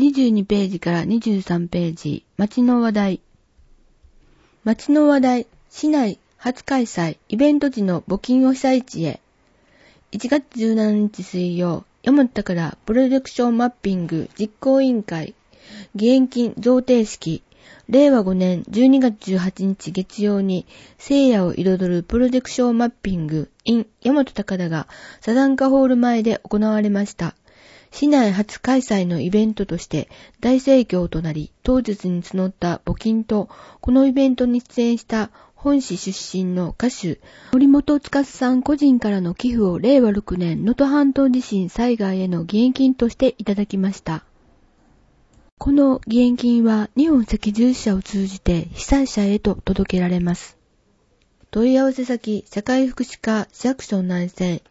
22ページから23ページ、街の話題。街の話題、市内初開催、イベント時の募金を被災地へ。1月17日水曜、山田からプロジェクションマッピング実行委員会、義援金贈呈式、令和5年12月18日月曜に聖夜を彩るプロジェクションマッピング in 大和高田がサザンカホール前で行われました。市内初開催のイベントとして大盛況となり、当日に募った募金と、このイベントに出演した本市出身の歌手、森本司さん個人からの寄付を令和6年能登半島地震災害への義援金としていただきました。この義援金は日本赤十字社を通じて被災者へと届けられます。問い合わせ先、社会福祉課市役所内線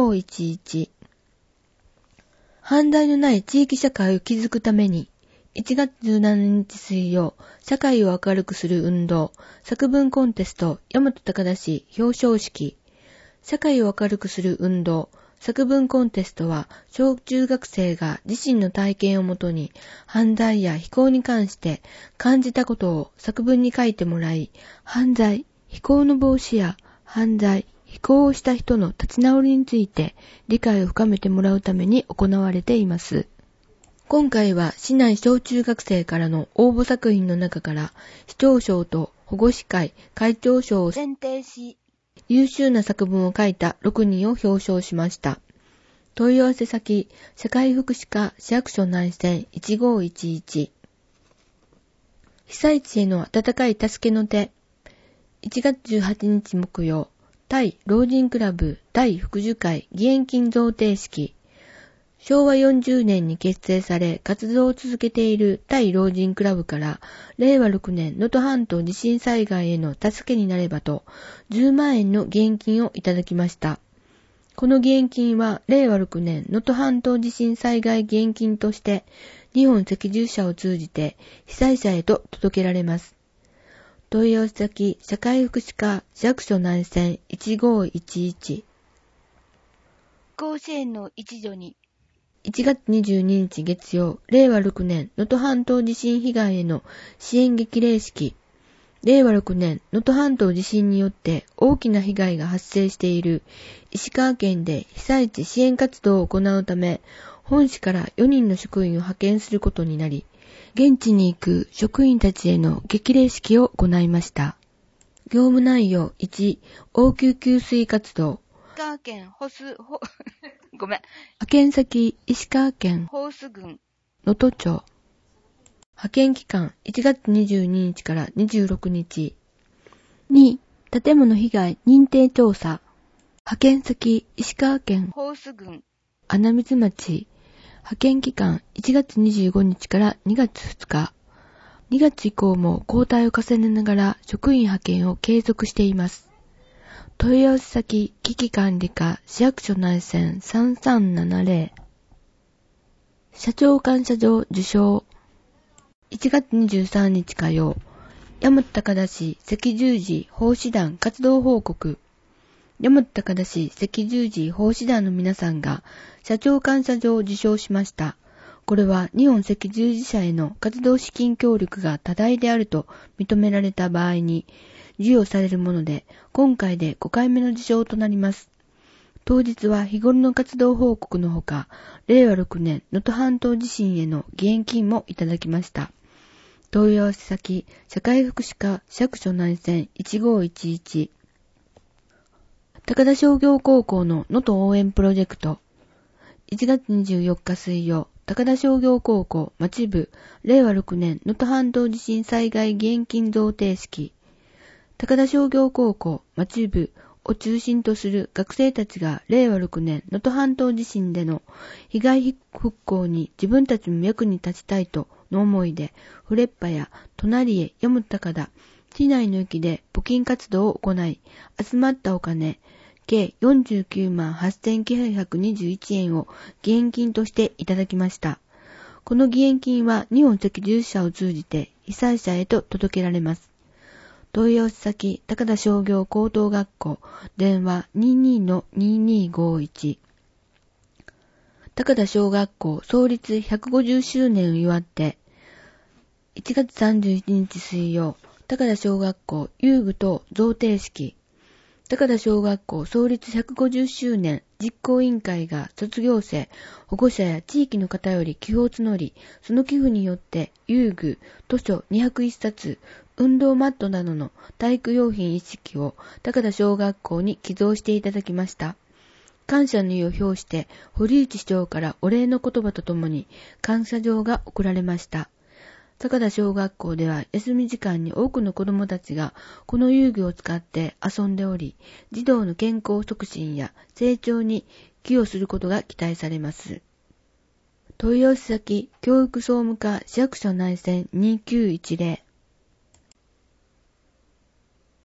1511。犯罪のない地域社会を築くために、1月17日水曜、社会を明るくする運動、作文コンテスト、大和高田市表彰式。社会を明るくする運動、作文コンテストは、小中学生が自身の体験をもとに、犯罪や非行に関して感じたことを作文に書いてもらい、犯罪、非行の防止や犯罪、非行をした人の立ち直りについて理解を深めてもらうために行われています。今回は市内小中学生からの応募作品の中から市長賞と保護司会、会長賞を選定し、優秀な作文を書いた6人を表彰しました。問い合わせ先、社会福祉課市役所内線1511。被災地への温かい助けの手。1月18日木曜、タイ老人クラブ第福寿会義援金贈呈式。昭和40年に結成され活動を続けているタイ老人クラブから令和6年能登半島地震災害への助けになればと10万円の義援金をいただきました。この義援金は令和6年能登半島地震災害義援金として日本赤十字社を通じて被災者へと届けられます。問い合わせ先、社会福祉課市役所内線1511。甲子園の一助に。1月22日月曜、令和6年能登半島地震被害への支援激励式。令和6年能登半島地震によって大きな被害が発生している石川県で被災地支援活動を行うため、本市から4人の職員を派遣することになり、現地に行く職員たちへの激励式を行いました。業務内容1、応急給水活動。石川県ごめん。派遣先、石川県ホース郡能登町。派遣期間、1月22日から26日。2、建物被害認定調査。派遣先、石川県ホース郡穴水町。派遣期間1月25日から2月2日。2月以降も交代を重ねながら職員派遣を継続しています。問い合わせ先、危機管理課市役所内線3370。社長感謝状受賞。1月23日火曜、大和高田市赤十字奉仕団活動報告。大和高田市赤十字奉仕団の皆さんが社長感謝状を受賞しました。これは日本赤十字社への活動資金協力が多大であると認められた場合に授与されるもので、今回で5回目の受賞となります。当日は日頃の活動報告のほか、令和6年能登半島地震への義援金もいただきました。問い合わせ先、社会福祉課市役所内線1511。高田商業高校の能登応援プロジェクト。1月24日水曜、高田商業高校町部令和6年能登半島地震災害義援金贈呈式。高田商業高校町部を中心とする学生たちが令和6年能登半島地震での被害復興に自分たちも役に立ちたいとの思いで、フレッパや隣へ大和高田、市内の駅で募金活動を行い、集まったお金、計49万8921円を義援金としていただきました。この義援金は日本赤十字社を通じて被災者へと届けられます。問い合わせ先、高田商業高等学校、電話 22-2251。 高田小学校創立150周年を祝って、1月31日水曜、高田小学校遊具等贈呈式、高田小学校創立150周年実行委員会が卒業生、保護者や地域の方より寄付を募り、その寄付によって遊具、図書201冊、運動マットなどの体育用品一式を高田小学校に寄贈していただきました。感謝の意を表して、堀内市長からお礼の言葉とともに感謝状が贈られました。高田小学校では休み時間に多くの子どもたちがこの遊具を使って遊んでおり、児童の健康促進や成長に寄与することが期待されます。問い合わせ先、教育総務課市役所内線2910